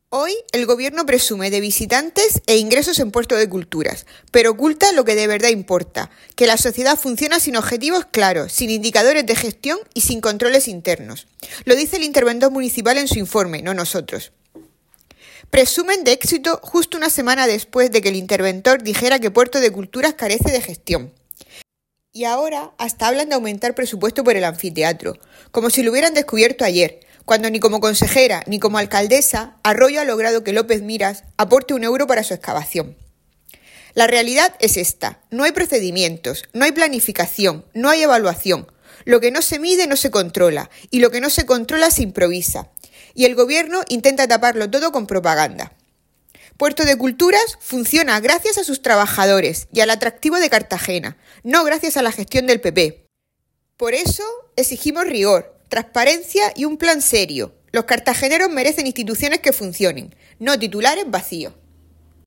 Hoy el gobierno presume de visitantes e ingresos en Puerto de Culturas, pero oculta lo que de verdad importa, que la sociedad funciona sin objetivos claros, sin indicadores de gestión y sin controles internos. Lo dice el interventor municipal en su informe, no nosotros. Presumen de éxito justo una semana después de que el interventor dijera que Puerto de Culturas carece de gestión. Y ahora hasta hablan de aumentar presupuesto por el anfiteatro, como si lo hubieran descubierto ayer, cuando ni como consejera ni como alcaldesa Arroyo ha logrado que López Miras aporte 1 euro para su excavación. La realidad es esta: no hay procedimientos, no hay planificación, no hay evaluación. Lo que no se mide no se controla y lo que no se controla se improvisa. Y el gobierno intenta taparlo todo con propaganda. Puerto de Culturas funciona gracias a sus trabajadores y al atractivo de Cartagena, no gracias a la gestión del PP. Por eso exigimos rigor, transparencia y un plan serio. Los cartageneros merecen instituciones que funcionen, no titulares vacíos.